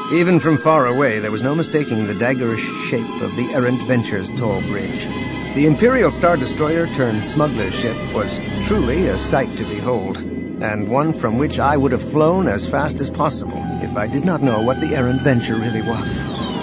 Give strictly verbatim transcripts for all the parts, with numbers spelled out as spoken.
Even from far away, there was no mistaking the daggerish shape of the errant Venture's tall bridge. The Imperial Star Destroyer turned smuggler's ship was truly a sight to behold, and one from which I would have flown as fast as possible if I did not know what the errant Venture really was.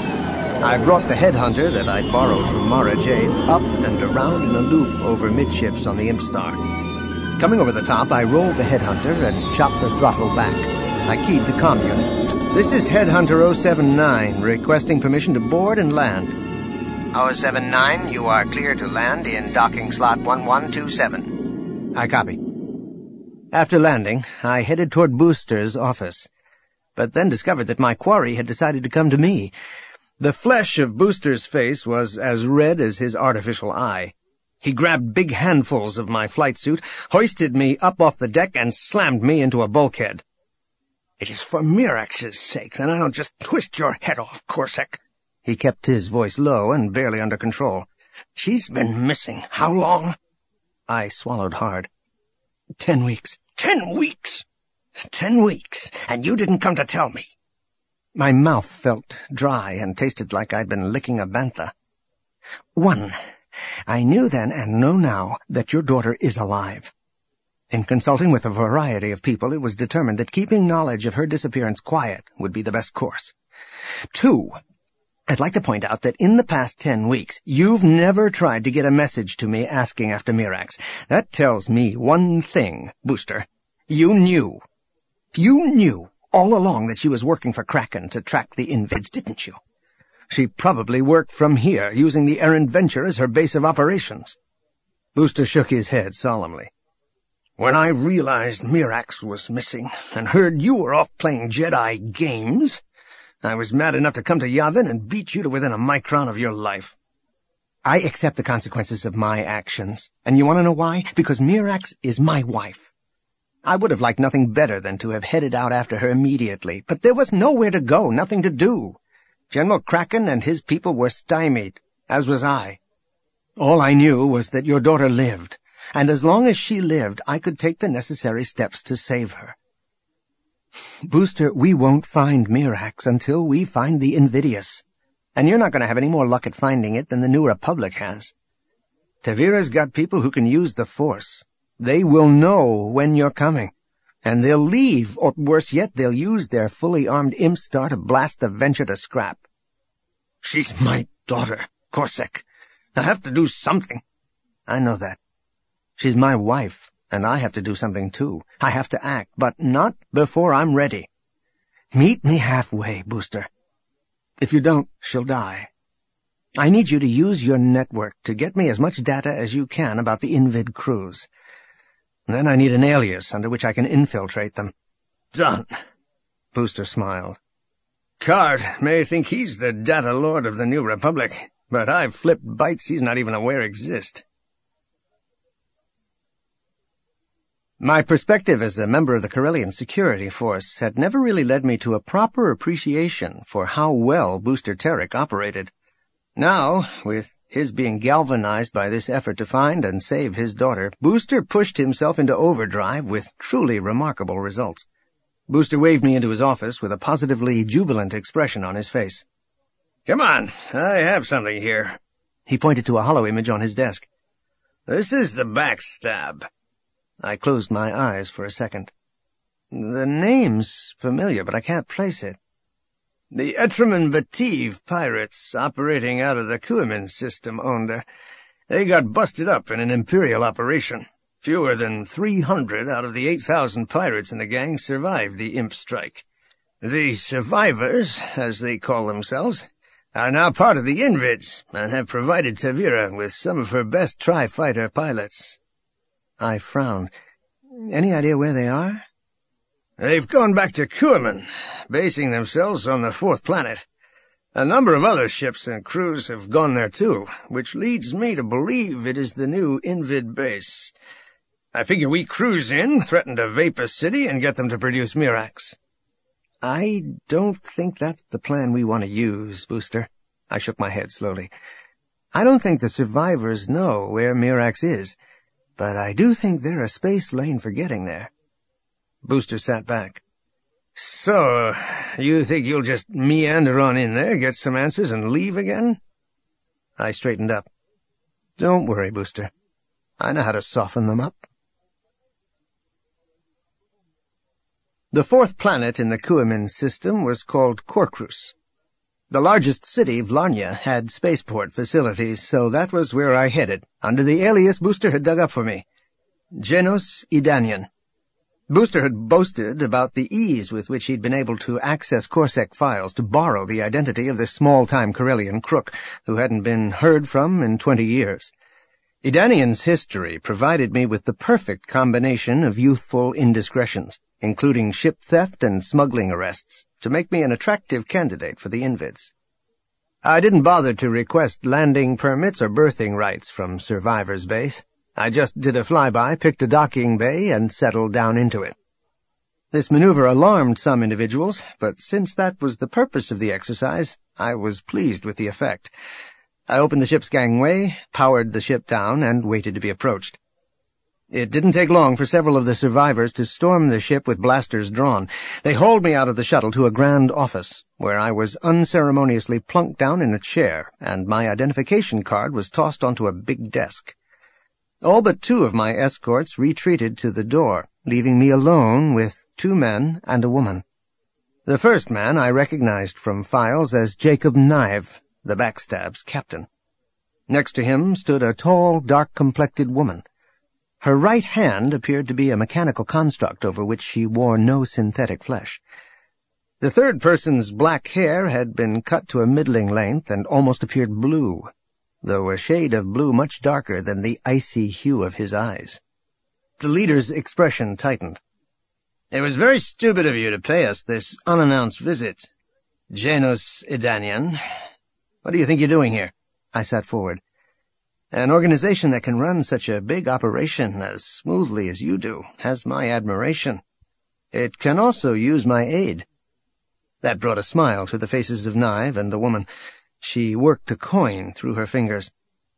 I brought the headhunter that I'd borrowed from Mara Jade up and around in a loop over midships on the Imp Star. Coming over the top, I rolled the headhunter and chopped the throttle back. I keyed the comm unit. "This is Headhunter oh seven nine, requesting permission to board and land." oh seven nine, you are clear to land in docking slot one one two seven. I copy. After landing, I headed toward Booster's office, but then discovered that my quarry had decided to come to me. The flesh of Booster's face was as red as his artificial eye. He grabbed big handfuls of my flight suit, hoisted me up off the deck, and slammed me into a bulkhead. "It is for Mirax's sake that I don't just twist your head off, Corsac." He kept his voice low and barely under control. "She's been missing. How long?" I swallowed hard. Ten weeks. Ten weeks? Ten weeks, and you didn't come to tell me. My mouth felt dry and tasted like I'd been licking a bantha. One, I knew then and know now that your daughter is alive. In consulting with a variety of people, it was determined that keeping knowledge of her disappearance quiet would be the best course. Two, I'd like to point out that in the past ten weeks, you've never tried to get a message to me asking after Mirax. That tells me one thing, Booster. You knew. You knew all along that she was working for Kraken to track the Invids, didn't you? She probably worked from here, using the errant Venture as her base of operations. Booster shook his head solemnly. When I realized Mirax was missing and heard you were off playing Jedi games, I was mad enough to come to Yavin and beat you to within a micron of your life. I accept the consequences of my actions, and you want to know why? Because Mirax is my wife. I would have liked nothing better than to have headed out after her immediately, but there was nowhere to go, nothing to do. General Kraken and his people were stymied, as was I. All I knew was that your daughter lived, and as long as she lived, I could take the necessary steps to save her. Booster, we won't find Mirax until we find the Invidious, and you're not going to have any more luck at finding it than the New Republic has. Tavira's got people who can use the Force. They will know when you're coming, and they'll leave, or worse yet, they'll use their fully armed Imp Star to blast the Venture to scrap. She's my daughter, Corsac. I have to do something. I know that. She's my wife, and I have to do something too. I have to act, but not before I'm ready. Meet me halfway, Booster. If you don't, she'll die. I need you to use your network to get me as much data as you can about the Invid crews. Then I need an alias under which I can infiltrate them. Done. Booster smiled. Card may think he's the data lord of the New Republic, but I've flipped bytes he's not even aware exist. My perspective as a member of the Corellian security force had never really led me to a proper appreciation for how well Booster Terek operated. Now, with his being galvanized by this effort to find and save his daughter, Booster pushed himself into overdrive with truly remarkable results. Booster waved me into his office with a positively jubilant expression on his face. Come on, I have something here. He pointed to a hollow image on his desk. This is the backstab. I closed my eyes for a second. The name's familiar, but I can't place it. The Etraman Bativ pirates operating out of the Kuimin system owned her. They got busted up in an Imperial operation. Fewer than three hundred out of the eight thousand pirates in the gang survived the Imp strike. The survivors, as they call themselves, are now part of the Invids and have provided Tavira with some of her best tri-fighter pilots. I frowned. Any idea where they are? They've gone back to Kuimin, basing themselves on the fourth planet. A number of other ships and crews have gone there too, which leads me to believe it is the new Invid base. I figure we cruise in, threaten to vape a city, and get them to produce Mirax. I don't think that's the plan we want to use, Booster. I shook my head slowly. I don't think the survivors know where Mirax is, but I do think they're a space lane for getting there. Booster sat back. So, you think you'll just meander on in there, get some answers, and leave again? I straightened up. Don't worry, Booster. I know how to soften them up. The fourth planet in the Kuimin system was called Korkrus. The largest city, Vlarnia, had spaceport facilities, so that was where I headed, under the alias Booster had dug up for me. Genos Edanian. Booster had boasted about the ease with which he'd been able to access Corsec files to borrow the identity of this small-time Corellian crook who hadn't been heard from in twenty years. Edanian's history provided me with the perfect combination of youthful indiscretions, including ship theft and smuggling arrests, to make me an attractive candidate for the Invids. I didn't bother to request landing permits or berthing rights from Survivor's Base. I just did a flyby, picked a docking bay, and settled down into it. This maneuver alarmed some individuals, but since that was the purpose of the exercise, I was pleased with the effect. I opened the ship's gangway, powered the ship down, and waited to be approached. It didn't take long for several of the survivors to storm the ship with blasters drawn. They hauled me out of the shuttle to a grand office, where I was unceremoniously plunked down in a chair, and my identification card was tossed onto a big desk. All but two of my escorts retreated to the door, leaving me alone with two men and a woman. The first man I recognized from files as Jacob Knive, the Backstab's captain. Next to him stood a tall, dark-complected woman. Her right hand appeared to be a mechanical construct over which she wore no synthetic flesh. The third person's black hair had been cut to a middling length and almost appeared blue, though a shade of blue much darker than the icy hue of his eyes. The leader's expression tightened. "It was very stupid of you to pay us this unannounced visit. Genos Edanian. What do you think you're doing here?" I sat forward. "An organization that can run such a big operation as smoothly as you do has my admiration. It can also use my aid." That brought a smile to the faces of Knive and the woman. She worked a coin through her fingers.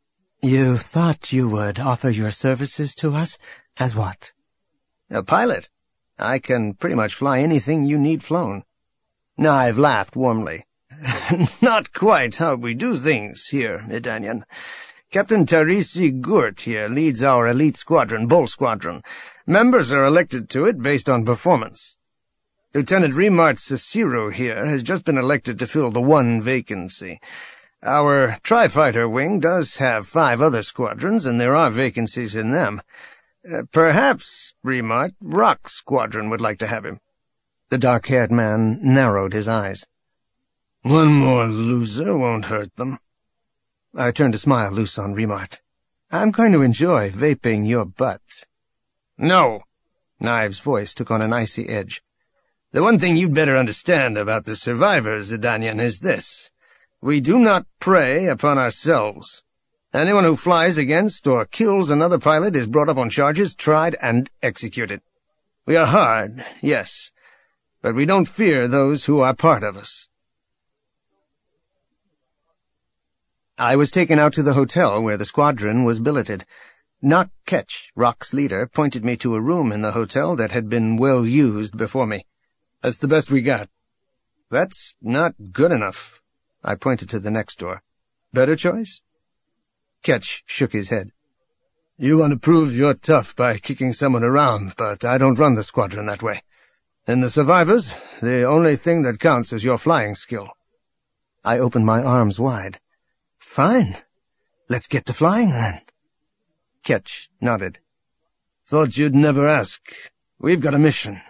"You thought you would offer your services to us? As what?" "A pilot. I can pretty much fly anything you need flown." Knive laughed warmly. "Not quite how we do things here, Edanian. Captain Tarisi Gurt here leads our elite squadron, Bull Squadron. Members are elected to it based on performance. Lieutenant Remart Cicero here has just been elected to fill the one vacancy. Our Tri-Fighter wing does have five other squadrons, and there are vacancies in them. Uh, perhaps, Remart, Rock Squadron would like to have him." The dark-haired man narrowed his eyes. "One more loser won't hurt them." I turned a smile loose on Remart. "I'm going to enjoy vaping your butt." "No." Knive's voice took on an icy edge. "The one thing you'd better understand about the survivors, Edanian, is this. We do not prey upon ourselves. Anyone who flies against or kills another pilot is brought up on charges, tried, and executed. We are hard, yes, but we don't fear those who are part of us." I was taken out to the hotel where the squadron was billeted. Nock Ketch, Rock's leader, pointed me to a room in the hotel that had been well used before me. "That's the best we got." "That's not good enough." I pointed to the next door. "Better choice?" Ketch shook his head. "You want to prove you're tough by kicking someone around, but I don't run the squadron that way. In the survivors, the only thing that counts is your flying skill." I opened my arms wide. "Fine. Let's get to flying, then." Ketch nodded. "Thought you'd never ask. We've got a mission."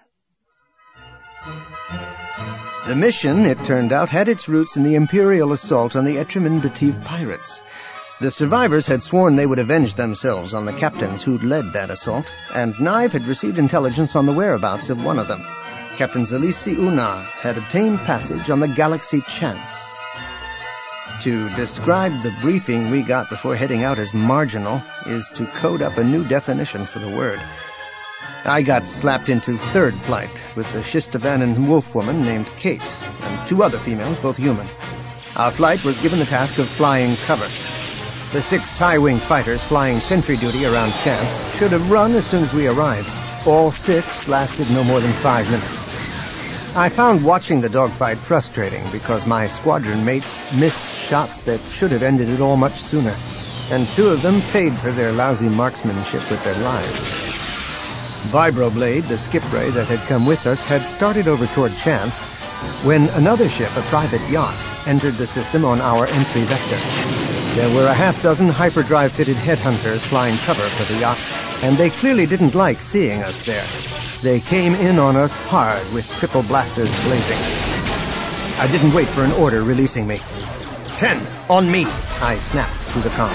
The mission, it turned out, had its roots in the Imperial assault on the Etriman Bativ pirates. The survivors had sworn they would avenge themselves on the captains who'd led that assault, and Knive had received intelligence on the whereabouts of one of them. Captain Zalisi Una had obtained passage on the Galaxy Chance. To describe the briefing we got before heading out as marginal is to code up a new definition for the word. I got slapped into third flight with a Shistavanen wolfwoman named Kate and two other females, both human. Our flight was given the task of flying cover. The six TIE-wing fighters flying sentry duty around Chance should have run as soon as we arrived. All six lasted no more than five minutes. I found watching the dogfight frustrating because my squadron mates missed shots that should have ended it all much sooner, and two of them paid for their lousy marksmanship with their lives. Vibroblade, the skip ray that had come with us, had started over toward Chance when another ship, a private yacht, entered the system on our entry vector. There were a half dozen hyperdrive-fitted headhunters flying cover for the yacht, and they clearly didn't like seeing us there. They came in on us hard with triple blasters blazing. I didn't wait for an order releasing me. Ten, on me, I snapped through the comm.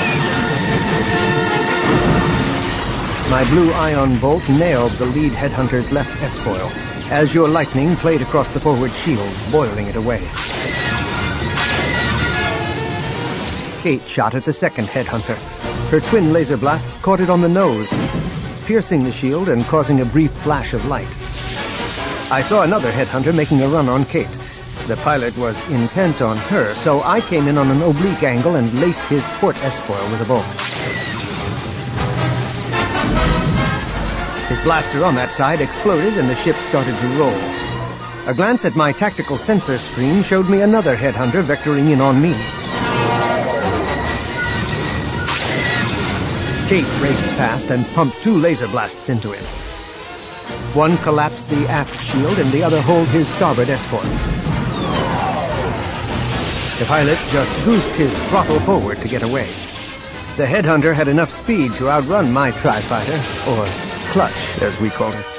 My blue ion bolt nailed the lead headhunter's left S-foil as your lightning played across the forward shield, boiling it away. Kate shot at the second headhunter. Her twin laser blasts caught it on the nose, piercing the shield and causing a brief flash of light. I saw another headhunter making a run on Kate. The pilot was intent on her, so I came in on an oblique angle and laced his port S-foil with a bolt. His blaster on that side exploded and the ship started to roll. A glance at my tactical sensor screen showed me another headhunter vectoring in on me. Kate raced past and pumped two laser blasts into him. One collapsed the aft shield and the other holed his starboard S-foil. The pilot just goosed his throttle forward to get away. The headhunter had enough speed to outrun my tri-fighter, or clutch, as we called it.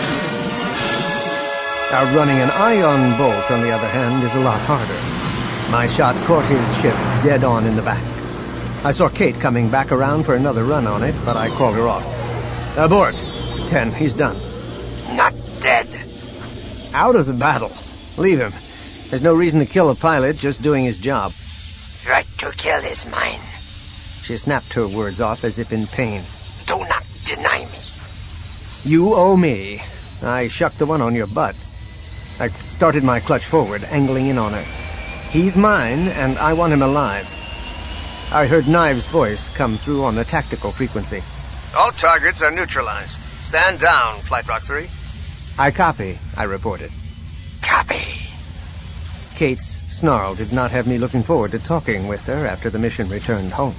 Outrunning an ion bolt, on the other hand, is a lot harder. My shot caught his ship dead on in the back. I saw Kate coming back around for another run on it, but I called her off. Abort. Ten, he's done. Not dead. Out of the battle. Leave him. There's no reason to kill a pilot just doing his job. Right to kill is mine. She snapped her words off as if in pain. Do not deny me. You owe me. I shucked the one on your butt. I started my clutch forward, angling in on her. He's mine, and I want him alive. I heard Knives' voice come through on the tactical frequency. All targets are neutralized. Stand down, Flight Rock three. I copy, I reported. Copy. Kate's snarl did not have me looking forward to talking with her after the mission returned home.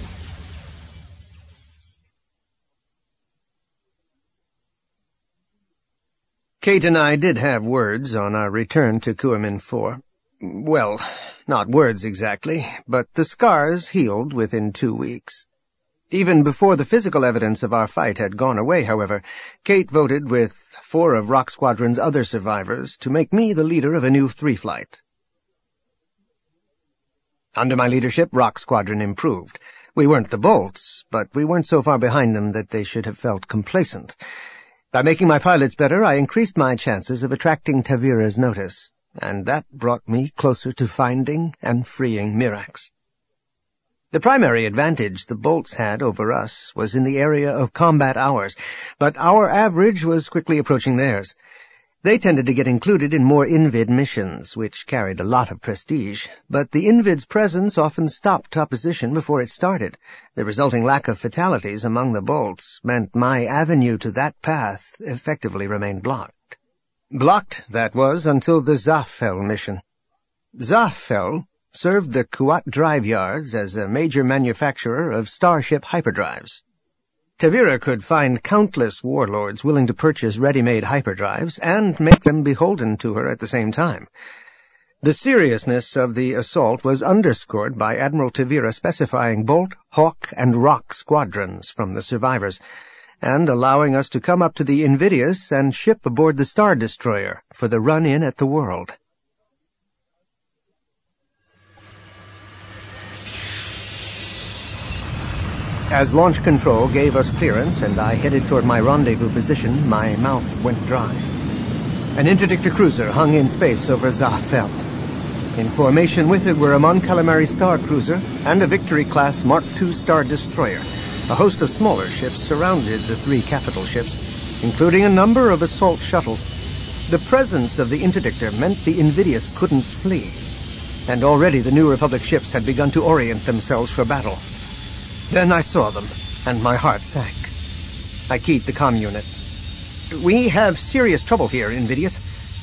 Kate and I did have words on our return to Kuamin four. Well, not words exactly, but the scars healed within two weeks. Even before the physical evidence of our fight had gone away, however, Kate voted with four of Rock Squadron's other survivors to make me the leader of a new three-flight. Under my leadership, Rock Squadron improved. We weren't the Bolts, but we weren't so far behind them that they should have felt complacent. By making my pilots better, I increased my chances of attracting Tavira's notice, and that brought me closer to finding and freeing Mirax. The primary advantage the Bolts had over us was in the area of combat hours, but our average was quickly approaching theirs. They tended to get included in more Invid missions, which carried a lot of prestige, but the Invid's presence often stopped opposition before it started. The resulting lack of fatalities among the Bolts meant my avenue to that path effectively remained blocked. Blocked, that was, until the Zafel mission. Zafel served the Kuat drive yards as a major manufacturer of Starship hyperdrives. Tavira could find countless warlords willing to purchase ready-made hyperdrives and make them beholden to her at the same time. The seriousness of the assault was underscored by Admiral Tavira specifying Bolt, Hawk, and Rock squadrons from the survivors, and allowing us to come up to the Invidious and ship aboard the Star Destroyer for the run-in at the world. As launch control gave us clearance and I headed toward my rendezvous position, my mouth went dry. An interdictor cruiser hung in space over Zafel. In formation with it were a Mon Calamari Star Cruiser and a Victory-class Mark two Star Destroyer. A host of smaller ships surrounded the three capital ships, including a number of assault shuttles. The presence of the interdictor meant the Invidious couldn't flee, and already the New Republic ships had begun to orient themselves for battle. Then I saw them, and my heart sank. I keyed the comm unit. We have serious trouble here, Invidious.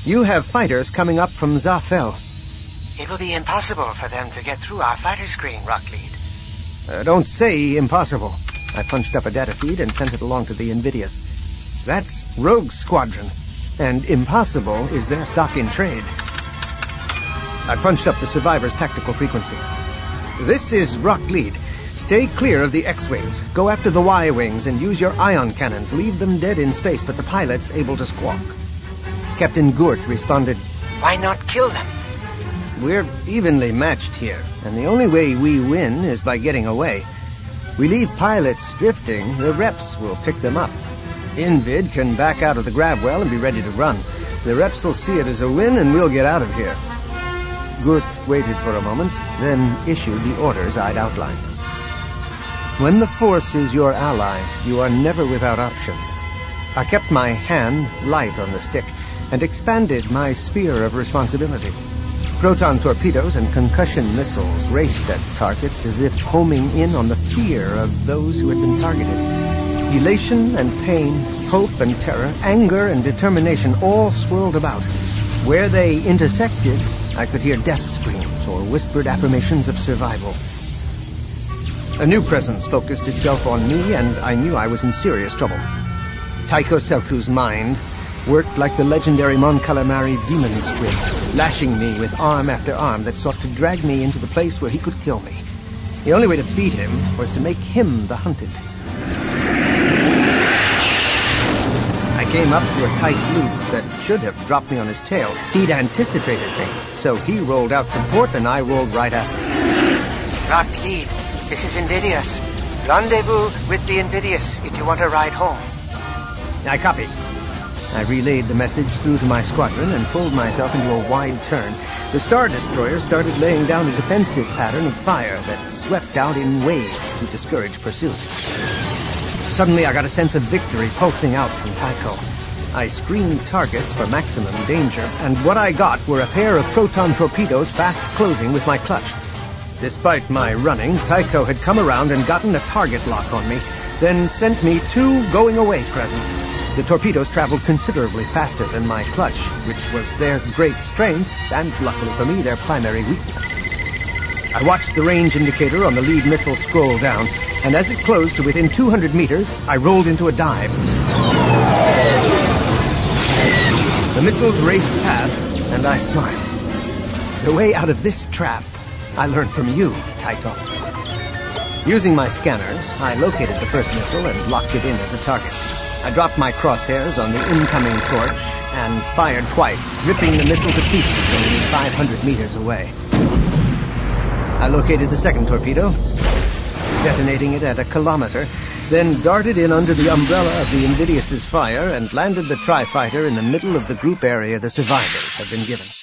You have fighters coming up from Zafel. It will be impossible for them to get through our fighter screen, Rocklead. Uh, don't say impossible. I punched up a data feed and sent it along to the Invidious. That's Rogue Squadron, and impossible is their stock in trade. I punched up the Survivor's tactical frequency. This is Rocklead. Stay clear of the X-Wings. Go after the Y-Wings and use your ion cannons. Leave them dead in space, but the pilot's able to squawk. Captain Gurt responded, Why not kill them? We're evenly matched here, and the only way we win is by getting away. We leave pilots drifting, the reps will pick them up. Invid can back out of the grab well and be ready to run. The reps will see it as a win, and we'll get out of here. Gurt waited for a moment, then issued the orders I'd outlined. When the Force is your ally, you are never without options. I kept my hand light on the stick and expanded my sphere of responsibility. Proton torpedoes and concussion missiles raced at targets as if homing in on the fear of those who had been targeted. Elation and pain, hope and terror, anger and determination all swirled about. Where they intersected, I could hear death screams or whispered affirmations of survival. A new presence focused itself on me, and I knew I was in serious trouble. Tycho Selku's mind worked like the legendary Mon Calamari demon squid, lashing me with arm after arm that sought to drag me into the place where he could kill me. The only way to beat him was to make him the hunted. I came up to a tight loop that should have dropped me on his tail. He'd anticipated me, so he rolled out to port and I rolled right after. Rocklead, this is Invidious. Rendezvous with the Invidious if you want a ride home. I copy. I relayed the message through to my squadron and pulled myself into a wide turn. The Star Destroyer started laying down a defensive pattern of fire that swept out in waves to discourage pursuit. Suddenly I got a sense of victory pulsing out from Tycho. I screened targets for maximum danger, and what I got were a pair of proton torpedoes fast closing with my clutch. Despite my running, Tycho had come around and gotten a target lock on me, then sent me two going-away presents. The torpedoes traveled considerably faster than my clutch, which was their great strength, and luckily for me, their primary weakness. I watched the range indicator on the lead missile scroll down, and as it closed to within two hundred meters, I rolled into a dive. The missiles raced past, and I smiled. The way out of this trap, I learned from you, Tycho. Using my scanners, I located the first missile and locked it in as a target. I dropped my crosshairs on the incoming torch and fired twice, ripping the missile to pieces only five hundred meters away. I located the second torpedo, detonating it at a kilometer, then darted in under the umbrella of the Invidious's fire and landed the Tri-Fighter in the middle of the group area the survivors had been given.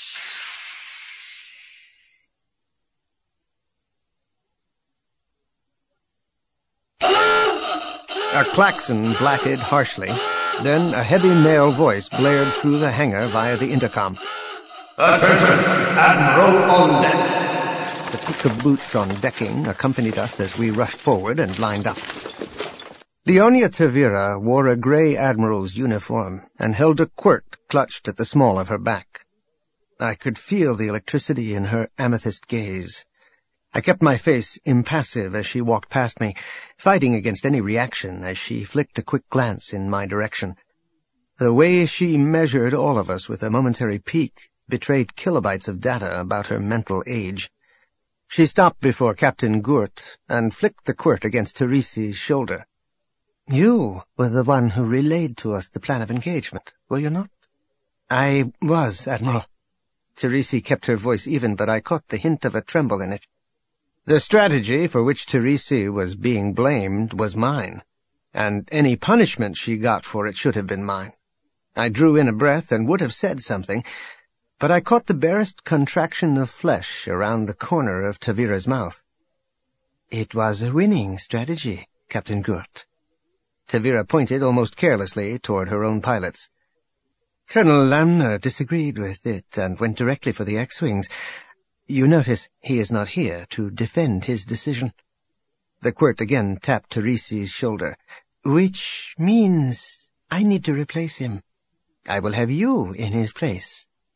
A klaxon blatted harshly. Then a heavy male voice blared through the hangar via the intercom. Attention! Admiral on deck! The click of boots on decking accompanied us as we rushed forward and lined up. Leonia Tavira wore a gray admiral's uniform and held a quirt clutched at the small of her back. I could feel the electricity in her amethyst gaze. I kept my face impassive as she walked past me, fighting against any reaction as she flicked a quick glance in my direction. The way she measured all of us with a momentary peek betrayed kilobytes of data about her mental age. She stopped before Captain Gurt and flicked the quirt against Teresi's shoulder. You were the one who relayed to us the plan of engagement, were you not? I was, Admiral. Teresi kept her voice even, but I caught the hint of a tremble in it. The strategy for which Teresi was being blamed was mine, and any punishment she got for it should have been mine. I drew in a breath and would have said something, but I caught the barest contraction of flesh around the corner of Tavira's mouth. It was a winning strategy, Captain Gurt. Tavira pointed almost carelessly toward her own pilots. Colonel Lamner disagreed with it and went directly for the X-Wings. You notice he is not here to defend his decision. The quirt again tapped Teresi's shoulder. Which means I need to replace him. I will have you in his place,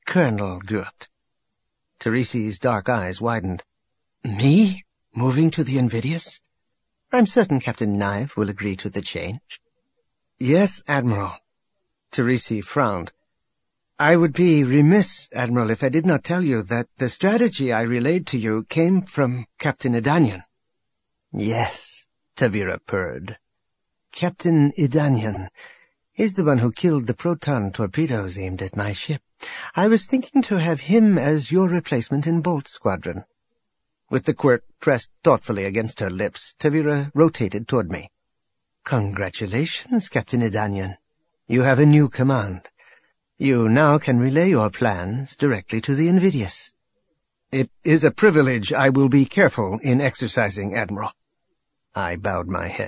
Colonel Gurt. Teresi's dark eyes widened. Me? Moving to the Invidious? I'm certain Captain Knive will agree to the change. Yes, Admiral. Teresi frowned. I would be remiss, Admiral, if I did not tell you that the strategy I relayed to you came from Captain Edanian. Yes, Tavira purred. Captain Edanian is the one who killed the proton torpedoes aimed at my ship. I was thinking to have him as your replacement in Bolt Squadron. With the quirt pressed thoughtfully against her lips, Tavira rotated toward me. Congratulations, Captain Edanian. You have a new command. You now can relay your plans directly to the Invidious. It is a privilege I will be careful in exercising, Admiral. I bowed my head.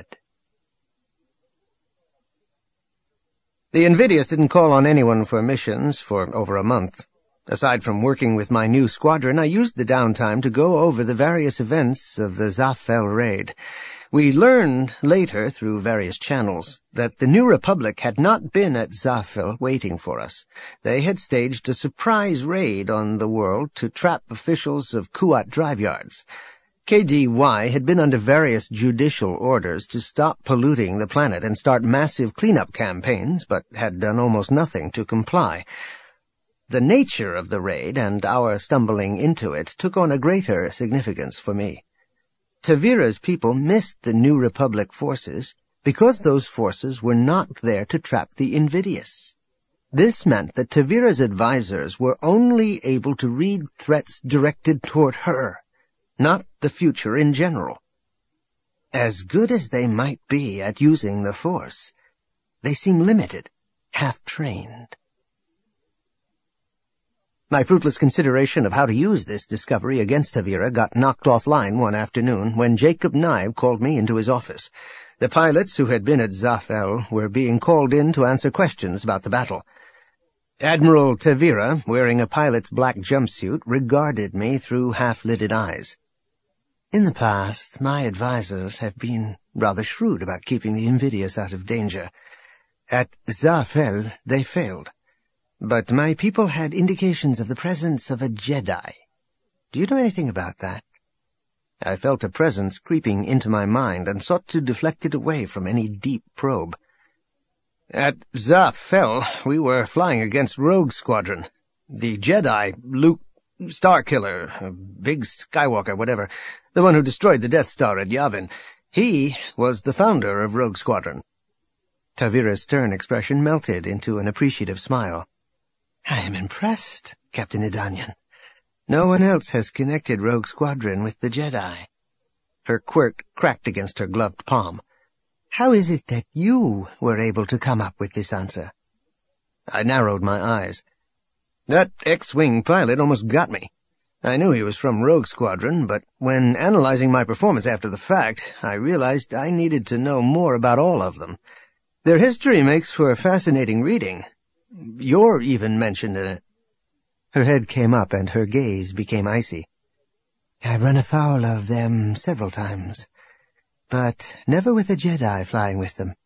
The Invidious didn't call on anyone for missions for over a month. Aside from working with my new squadron, I used the downtime to go over the various events of the Zafel raid. We learned later, through various channels, that the New Republic had not been at Zafel waiting for us. They had staged a surprise raid on the world to trap officials of Kuat drive yards. K D Y had been under various judicial orders to stop polluting the planet and start massive cleanup campaigns, but had done almost nothing to comply. The nature of the raid and our stumbling into it took on a greater significance for me. Tavira's people missed the New Republic forces because those forces were not there to trap the Invidious. This meant that Tavira's advisors were only able to read threats directed toward her, not the future in general. As good as they might be at using the Force, they seem limited, half-trained. My fruitless consideration of how to use this discovery against Tavira got knocked offline one afternoon when Jacob Knive called me into his office. The pilots who had been at Zafel were being called in to answer questions about the battle. Admiral Tavira, wearing a pilot's black jumpsuit, regarded me through half-lidded eyes. In the past, my advisors have been rather shrewd about keeping the Invidious out of danger. At Zafel, they failed. But my people had indications of the presence of a Jedi. Do you know anything about that? I felt a presence creeping into my mind and sought to deflect it away from any deep probe. At Zafel, we were flying against Rogue Squadron. The Jedi, Luke Starkiller, Big Skywalker, whatever, the one who destroyed the Death Star at Yavin, he was the founder of Rogue Squadron. Tavira's stern expression melted into an appreciative smile. I am impressed, Captain Edanian. No one else has connected Rogue Squadron with the Jedi. Her quirt cracked against her gloved palm. How is it that you were able to come up with this answer? I narrowed my eyes. That X-Wing pilot almost got me. I knew he was from Rogue Squadron, but when analyzing my performance after the fact, I realized I needed to know more about all of them. Their history makes for fascinating reading. You're even mentioned in it. Her head came up and her gaze became icy. I've run afoul of them several times, but never with a Jedi flying with them.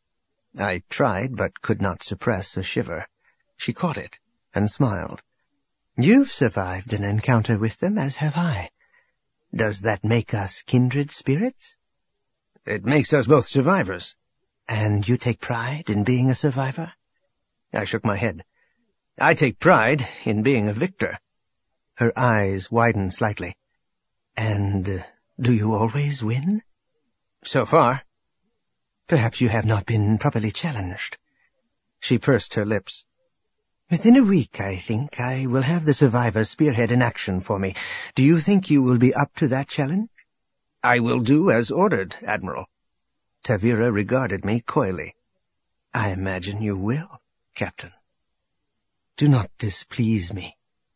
I tried, but could not suppress a shiver. She caught it and smiled. You've survived an encounter with them, as have I. Does that make us kindred spirits? It makes us both survivors. And you take pride in being a survivor? I shook my head. I take pride in being a victor. Her eyes widened slightly. And uh, do you always win? So far. Perhaps you have not been properly challenged. She pursed her lips. Within a week, I think, I will have the survivor spearhead in action for me. Do you think you will be up to that challenge? I will do as ordered, Admiral. Tavira regarded me coyly. I imagine you will, Captain. Do not displease me.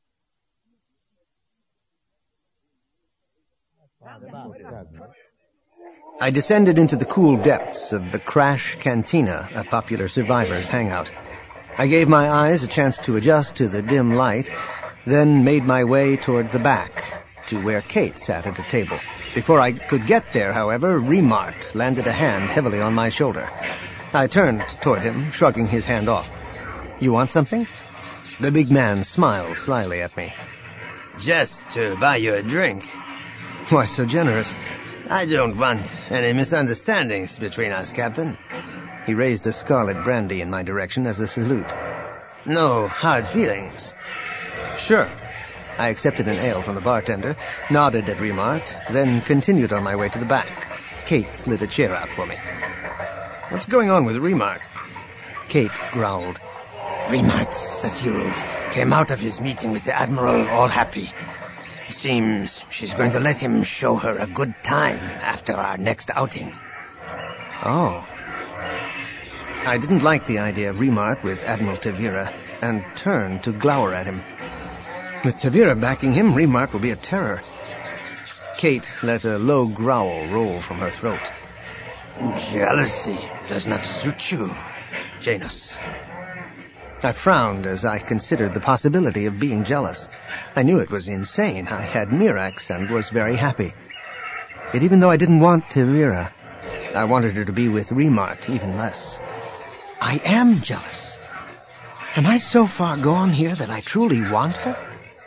I descended into the cool depths of the Crash Cantina, a popular survivors' hangout. I gave my eyes a chance to adjust to the dim light, then made my way toward the back, to where Kate sat at a table. Before I could get there, however, Remart landed a hand heavily on my shoulder. I turned toward him, shrugging his hand off. You want something? The big man smiled slyly at me. Just to buy you a drink. Why so generous? I don't want any misunderstandings between us, Captain. He raised a scarlet brandy in my direction as a salute. No hard feelings. Sure. I accepted an ale from the bartender, nodded at Remart, then continued on my way to the back. Kate slid a chair out for me. What's going on with Remart? Kate growled. Remart says you came out of his meeting with the Admiral all happy. It seems she's going to let him show her a good time after our next outing. Oh. I didn't like the idea of Remart with Admiral Tavira, and turned to glower at him. With Tavira backing him, Remart will be a terror. Kate let a low growl roll from her throat. Jealousy does not suit you, Janus. I frowned as I considered the possibility of being jealous. I knew it was insane. I had Mirax and was very happy. Yet even though I didn't want Tavira, I wanted her to be with Remart even less. I am jealous. Am I so far gone here that I truly want her?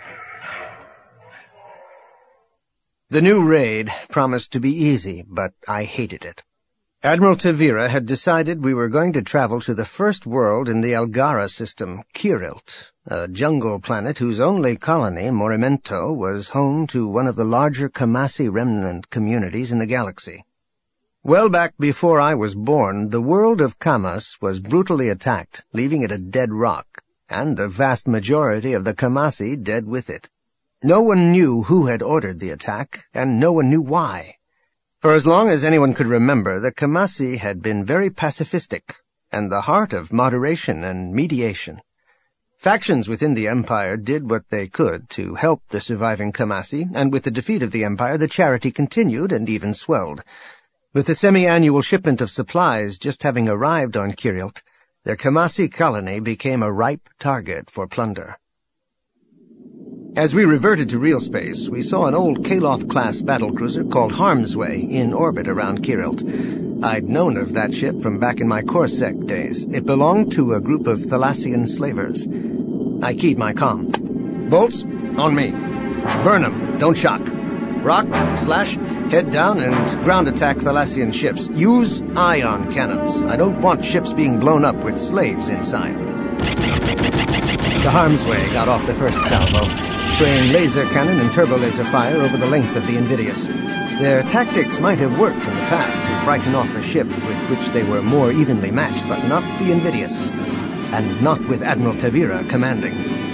The new raid promised to be easy, but I hated it. Admiral Tavira had decided we were going to travel to the first world in the Algara system, Kirilt, a jungle planet whose only colony, Morimento, was home to one of the larger Kamasi remnant communities in the galaxy. Well back before I was born, the world of Kamas was brutally attacked, leaving it a dead rock, and the vast majority of the Kamasi dead with it. No one knew who had ordered the attack, and no one knew why. For as long as anyone could remember, the Kamasi had been very pacifistic, and the heart of moderation and mediation. Factions within the Empire did what they could to help the surviving Kamasi, and with the defeat of the Empire, the charity continued and even swelled. With the semi-annual shipment of supplies just having arrived on Kirilt, their Kamasi colony became a ripe target for plunder. As we reverted to real space, we saw an old Kaloth-class battlecruiser called Harmsway in orbit around Kirilt. I'd known of that ship from back in my Corsec days. It belonged to a group of Thalassian slavers. I keyed my comm. Bolts, on me. Burn 'em, don't shock. Rock, slash, head down, and ground attack Thalassian ships. Use ion cannons. I don't want ships being blown up with slaves inside. The Harmsway got off the first salvo, spraying laser cannon and turbo laser fire over the length of the Invidius. Their tactics might have worked in the past to frighten off a ship with which they were more evenly matched, but not the Invidius, and not with Admiral Tavira commanding.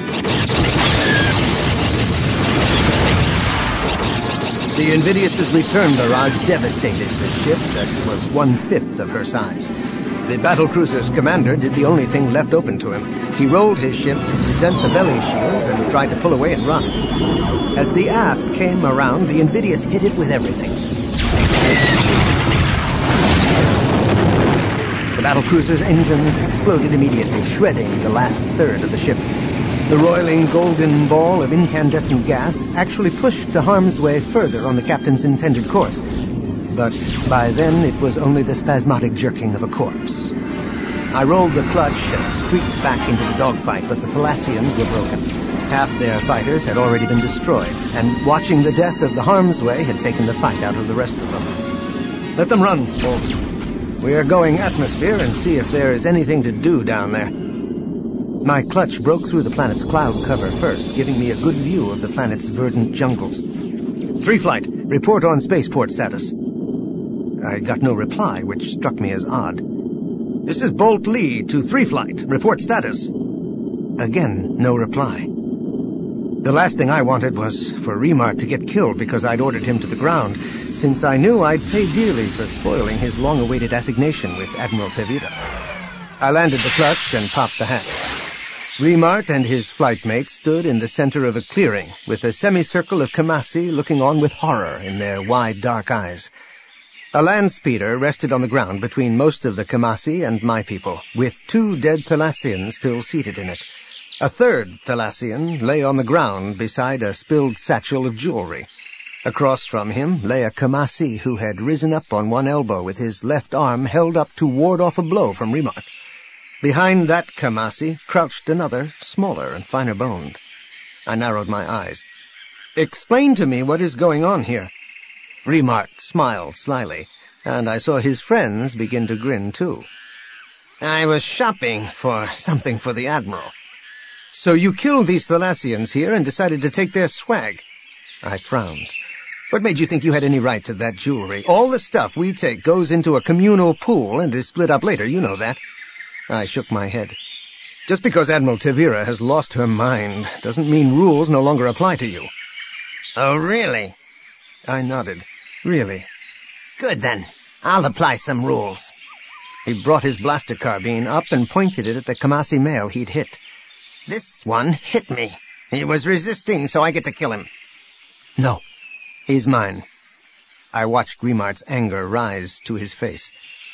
The Invidius's return barrage devastated the ship that was one-fifth of her size. The battlecruiser's commander did the only thing left open to him. He rolled his ship to present the belly shields and tried to pull away and run. As the aft came around, the Invidius hit it with everything. The battlecruiser's engines exploded immediately, shredding the last third of the ship. The roiling golden ball of incandescent gas actually pushed the Harmsway further on the captain's intended course. But by then it was only the spasmodic jerking of a corpse. I rolled the clutch and streaked back into the dogfight, but the Thalassians were broken. Half their fighters had already been destroyed, and watching the death of the Harmsway had taken the fight out of the rest of them. Let them run, Bolts. We are going atmosphere and see if there is anything to do down there. My clutch broke through the planet's cloud cover first, giving me a good view of the planet's verdant jungles. Three Flight, report on spaceport status. I got no reply, which struck me as odd. This is Bolt Lee to Three Flight. Report status. Again, no reply. The last thing I wanted was for Remart to get killed because I'd ordered him to the ground, since I knew I'd pay dearly for spoiling his long-awaited assignation with Admiral Tavira. I landed the clutch and popped the hatch. Remart and his flight mates stood in the center of a clearing, with a semicircle of Kamasi looking on with horror in their wide, dark eyes. A land speeder rested on the ground between most of the Kamasi and my people, with two dead Thalassians still seated in it. A third Thalassian lay on the ground beside a spilled satchel of jewelry. Across from him lay a Kamasi who had risen up on one elbow with his left arm held up to ward off a blow from Remart. Behind that Kamasi crouched another, smaller and finer-boned. I narrowed my eyes. "Explain to me what is going on here." Remart smiled slyly, and I saw his friends begin to grin too. "I was shopping for something for the Admiral." "So you killed these Thalassians here and decided to take their swag?" I frowned. "What made you think you had any right to that jewelry? All the stuff we take goes into a communal pool and is split up later, you know that." I shook my head. "Just because Admiral Tevira has lost her mind doesn't mean rules no longer apply to you." "Oh, really?" I nodded. "Really." "Good, then. I'll apply some rules." He brought his blaster carbine up and pointed it at the Kamasi male he'd hit. "This one hit me. He was resisting, so I get to kill him." "No. He's mine." I watched Grimart's anger rise to his face.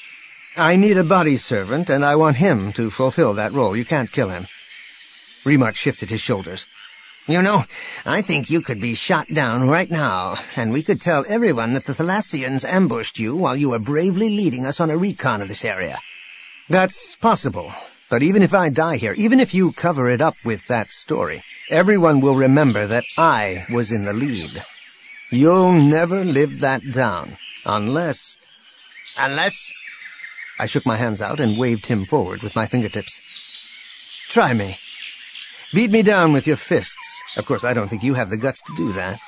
"I need a body servant, and I want him to fulfill that role. You can't kill him." Remart shifted his shoulders. "You know, I think you could be shot down right now, and we could tell everyone that the Thalassians ambushed you while you were bravely leading us on a recon of this area." "That's possible. But even if I die here, even if you cover it up with that story, everyone will remember that I was in the lead. You'll never live that down, unless—" "Unless?" I shook my hands out and waved him forward with my fingertips. "Try me. Beat me down with your fists. Of course, I don't think you have the guts to do that."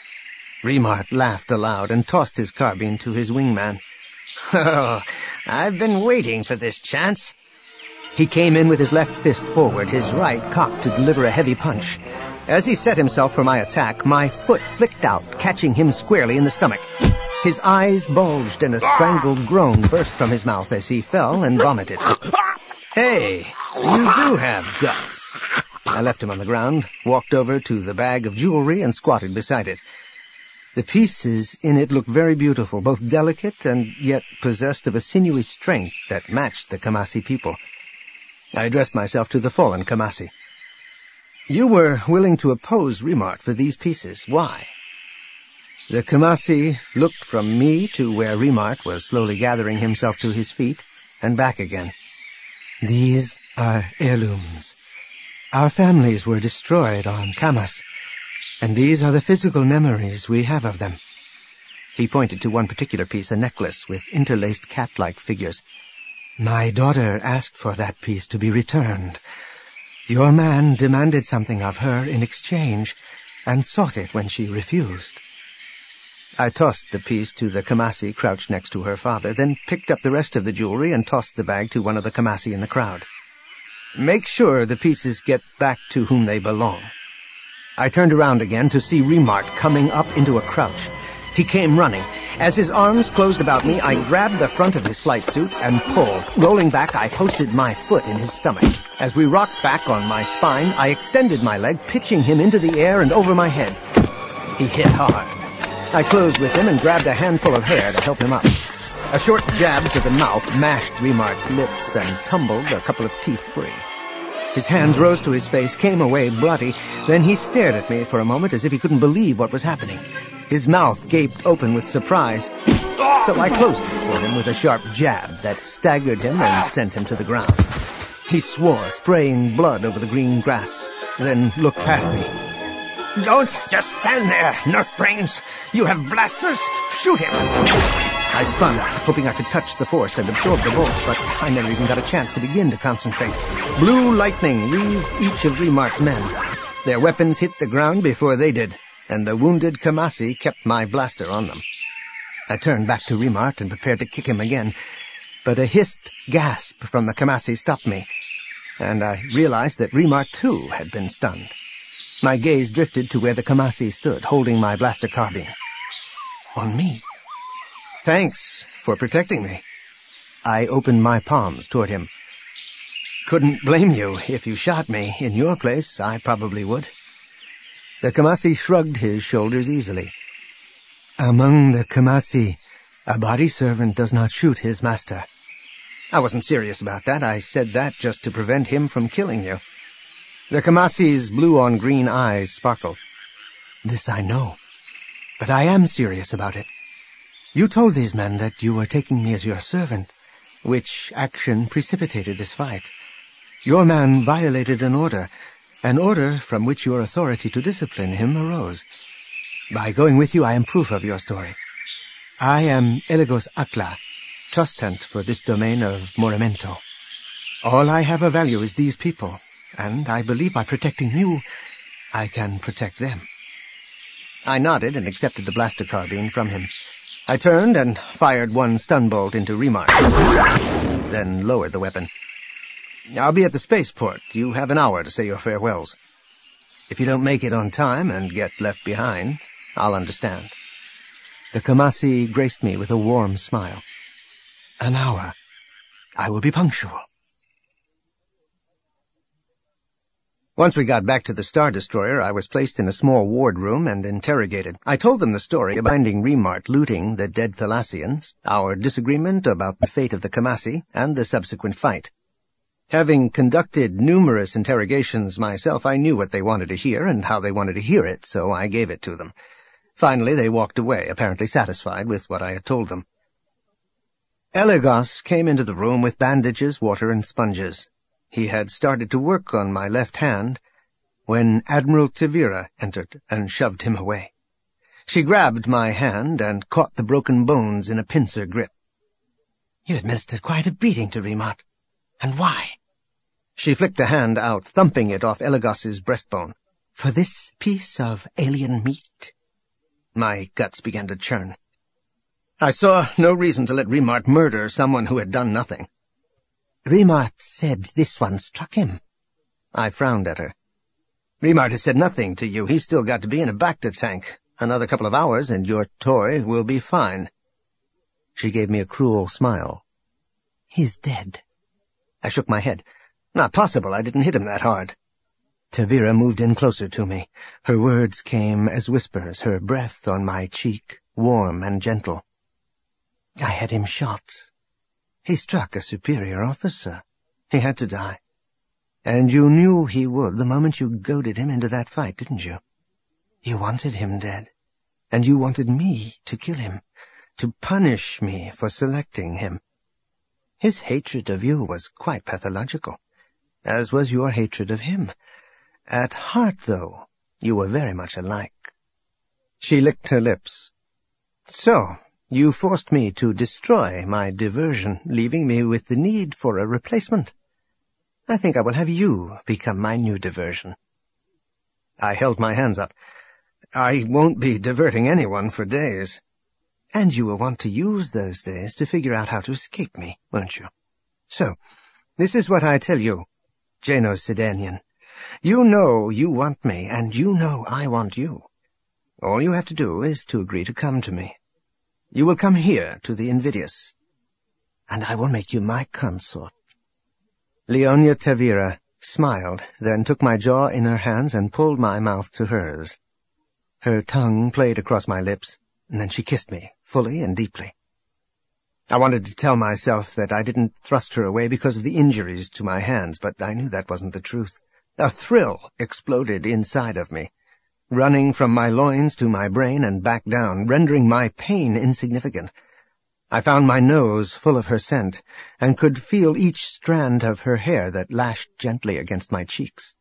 Remart laughed aloud and tossed his carbine to his wingman. "Oh, I've been waiting for this chance." He came in with his left fist forward, his right cocked to deliver a heavy punch. As he set himself for my attack, my foot flicked out, catching him squarely in the stomach. His eyes bulged and a strangled groan burst from his mouth as he fell and vomited. "Hey, you do have guts." I left him on the ground, walked over to the bag of jewelry and squatted beside it. The pieces in it looked very beautiful, both delicate and yet possessed of a sinewy strength that matched the Kamasi people. I addressed myself to the fallen Kamasi. "You were willing to oppose Remart for these pieces. Why?" The Kamasi looked from me to where Remart was slowly gathering himself to his feet, and back again. "These are heirlooms. Our families were destroyed on Camas, and these are the physical memories we have of them." He pointed to one particular piece, a necklace with interlaced cat-like figures. "My daughter asked for that piece to be returned. Your man demanded something of her in exchange, and sought it when she refused." I tossed the piece to the Kamasi crouched next to her father, then picked up the rest of the jewelry and tossed the bag to one of the Kamasi in the crowd. "Make sure the pieces get back to whom they belong." I turned around again to see Remart coming up into a crouch. He came running. As his arms closed about me, I grabbed the front of his flight suit and pulled. Rolling back, I posted my foot in his stomach. As we rocked back on my spine, I extended my leg, pitching him into the air and over my head. He hit hard. I closed with him and grabbed a handful of hair to help him up. A short jab to the mouth mashed Remart's lips and tumbled a couple of teeth free. His hands rose to his face, came away bloody. Then he stared at me for a moment as if he couldn't believe what was happening. His mouth gaped open with surprise, so I closed it for him with a sharp jab that staggered him and sent him to the ground. He swore, spraying blood over the green grass, then looked past me. "Don't just stand there, nerf brains! You have blasters! Shoot him!" I spun, hoping I could touch the force and absorb the bolt, but I never even got a chance to begin to concentrate. Blue lightning wreathed each of Remart's men. Their weapons hit the ground before they did, and the wounded Kamasi kept my blaster on them. I turned back to Remart and prepared to kick him again, but a hissed gasp from the Kamasi stopped me, and I realized that Remart too had been stunned. My gaze drifted to where the Kamasi stood, holding my blaster carbine. On me. "Thanks for protecting me." I opened my palms toward him. "Couldn't blame you if you shot me. In your place, I probably would." The Kamasi shrugged his shoulders easily. "Among the Kamasi, a body servant does not shoot his master." I wasn't serious about that. I said that just to prevent him from killing you. The Kamasi's blue-on-green eyes sparkled. "This I know, but I am serious about it. You told these men that you were taking me as your servant, which action precipitated this fight. Your man violated an order, an order from which your authority to discipline him arose. By going with you, I am proof of your story. I am Eligos Akla, trustant for this domain of Morimento. All I have of value is these people, and I believe by protecting you, I can protect them. I nodded and accepted the blaster carbine from him. I turned and fired one stun bolt into Remart, then lowered the weapon. I'll be at the spaceport. You have an hour to say your farewells. If you don't make it on time and get left behind, I'll understand. The Kamasi graced me with a warm smile. An hour. I will be punctual. Once we got back to the Star Destroyer, I was placed in a small wardroom and interrogated. I told them the story about finding Remart looting the dead Thalassians, our disagreement about the fate of the Kamasi, and the subsequent fight. Having conducted numerous interrogations myself, I knew what they wanted to hear and how they wanted to hear it, so I gave it to them. Finally, they walked away, apparently satisfied with what I had told them. Eligos came into the room with bandages, water, and sponges. He had started to work on my left hand when Admiral Tavira entered and shoved him away. She grabbed my hand and caught the broken bones in a pincer grip. You administered quite a beating to Remart. And why? She flicked a hand out, thumping it off Eligos's breastbone. For this piece of alien meat? My guts began to churn. I saw no reason to let Remart murder someone who had done nothing. Remart said this one struck him. I frowned at her. Remart has said nothing to you. He's still got to be in a Bacta tank. Another couple of hours and your toy will be fine. She gave me a cruel smile. He's dead. I shook my head. Not possible. I didn't hit him that hard. Tavira moved in closer to me. Her words came as whispers, her breath on my cheek, warm and gentle. I had him shot. He struck a superior officer. He had to die. And you knew he would the moment you goaded him into that fight, didn't you? You wanted him dead. And you wanted me to kill him, to punish me for selecting him. His hatred of you was quite pathological, as was your hatred of him. At heart, though, you were very much alike. She licked her lips. So, you forced me to destroy my diversion, leaving me with the need for a replacement. I think I will have you become my new diversion. I held my hands up. I won't be diverting anyone for days. And you will want to use those days to figure out how to escape me, won't you? So, this is what I tell you, Janos Sedanian. You know you want me, and you know I want you. All you have to do is to agree to come to me. You will come here to the Invidious, and I will make you my consort. Leonia Tavira smiled, then took my jaw in her hands and pulled my mouth to hers. Her tongue played across my lips, and then she kissed me, fully and deeply. I wanted to tell myself that I didn't thrust her away because of the injuries to my hands, but I knew that wasn't the truth. A thrill exploded inside of me, running from my loins to my brain and back down, rendering my pain insignificant. I found my nose full of her scent, and could feel each strand of her hair that lashed gently against my cheeks.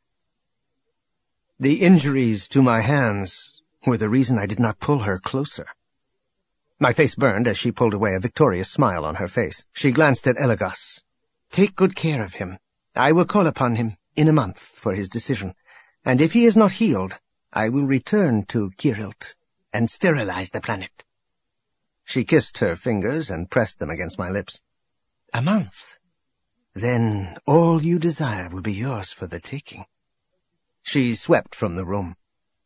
The injuries to my hands were the reason I did not pull her closer. My face burned as she pulled away, a victorious smile on her face. She glanced at Eligos. Take good care of him. I will call upon him in a month for his decision, and if he is not healed, I will return to Kirilt and sterilize the planet. She kissed her fingers and pressed them against my lips. A month? Then all you desire will be yours for the taking. She swept from the room.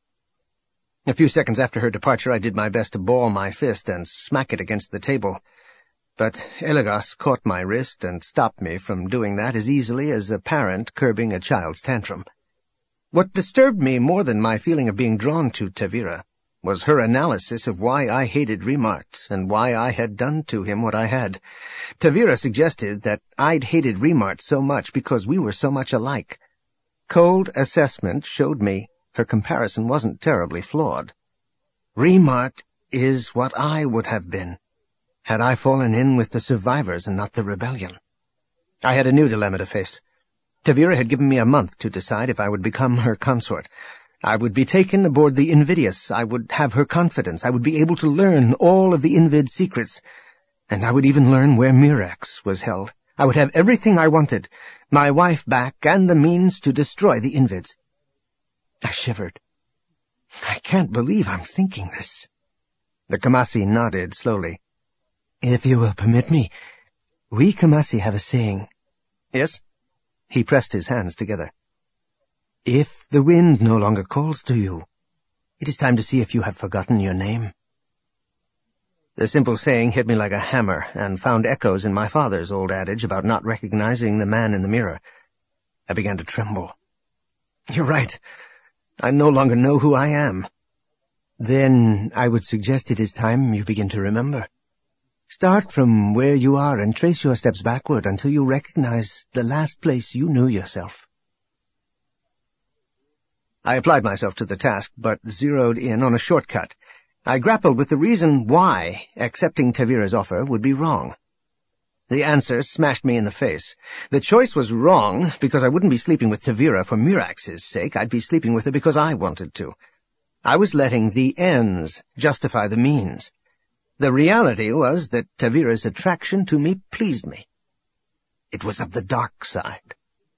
A few seconds after her departure, I did my best to ball my fist and smack it against the table, but Eligos caught my wrist and stopped me from doing that as easily as a parent curbing a child's tantrum. What disturbed me more than my feeling of being drawn to Tavira was her analysis of why I hated Remart and why I had done to him what I had. Tavira suggested that I'd hated Remart so much because we were so much alike. Cold assessment showed me her comparison wasn't terribly flawed. Remart is what I would have been, had I fallen in with the survivors and not the rebellion. I had a new dilemma to face. Tavira had given me a month to decide if I would become her consort. I would be taken aboard the Invidious. I would have her confidence. I would be able to learn all of the Invid secrets. And I would even learn where Mirax was held. I would have everything I wanted, my wife back and the means to destroy the Invids. I shivered. I can't believe I'm thinking this. The Kamasi nodded slowly. If you will permit me, we Kamasi have a saying. Yes? He pressed his hands together. If the wind no longer calls to you, it is time to see if you have forgotten your name. The simple saying hit me like a hammer and found echoes in my father's old adage about not recognizing the man in the mirror. I began to tremble. You're right. I no longer know who I am. Then I would suggest it is time you begin to remember. Start from where you are and trace your steps backward until you recognize the last place you knew yourself. I applied myself to the task, but zeroed in on a shortcut. I grappled with the reason why accepting Tavira's offer would be wrong. The answer smashed me in the face. The choice was wrong because I wouldn't be sleeping with Tavira for Mirax's sake. I'd be sleeping with her because I wanted to. I was letting the ends justify the means. The reality was that Tavira's attraction to me pleased me. It was of the dark side.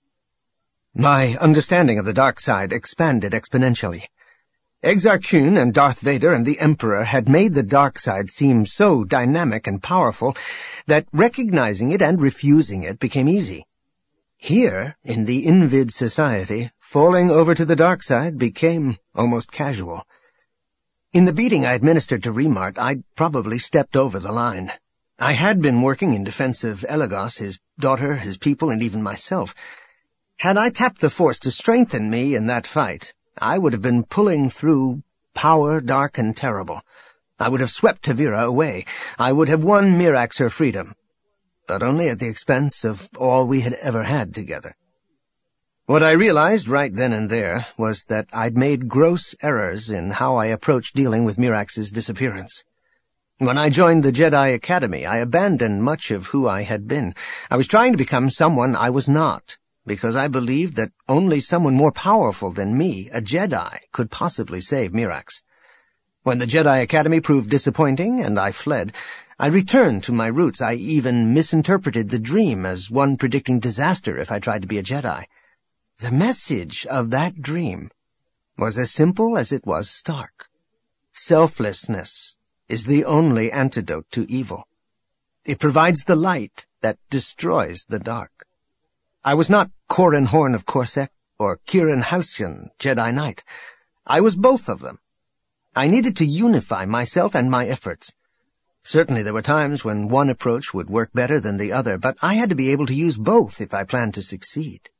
My understanding of the dark side expanded exponentially. Exar Kun and Darth Vader and the Emperor had made the dark side seem so dynamic and powerful that recognizing it and refusing it became easy. Here, in the Invid society, falling over to the dark side became almost casual. In the beating I administered to Remart, I'd probably stepped over the line. I had been working in defense of Elagos, his daughter, his people, and even myself. Had I tapped the Force to strengthen me in that fight, I would have been pulling through power dark and terrible. I would have swept Tavira away. I would have won Mirax her freedom, but only at the expense of all we had ever had together. What I realized right then and there was that I'd made gross errors in how I approached dealing with Mirax's disappearance. When I joined the Jedi Academy, I abandoned much of who I had been. I was trying to become someone I was not, because I believed that only someone more powerful than me, a Jedi, could possibly save Mirax. When the Jedi Academy proved disappointing and I fled, I returned to my roots. I even misinterpreted the dream as one predicting disaster if I tried to be a Jedi. The message of that dream was as simple as it was stark. Selflessness is the only antidote to evil. It provides the light that destroys the dark. I was not Corran Horn of Corset or Kieran Halcyon, Jedi Knight. I was both of them. I needed to unify myself and my efforts. Certainly there were times when one approach would work better than the other, but I had to be able to use both if I planned to succeed.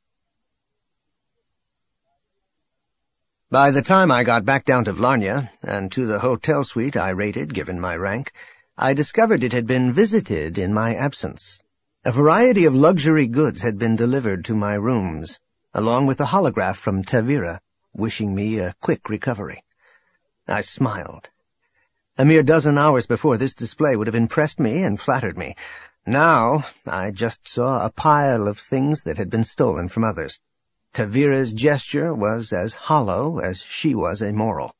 By the time I got back down to Vlarnia, and to the hotel suite I rated, given my rank, I discovered it had been visited in my absence. A variety of luxury goods had been delivered to my rooms, along with a holograph from Tavira, wishing me a quick recovery. I smiled. A mere dozen hours before, this display would have impressed me and flattered me. Now, I just saw a pile of things that had been stolen from others. Tavira's gesture was as hollow as she was immoral.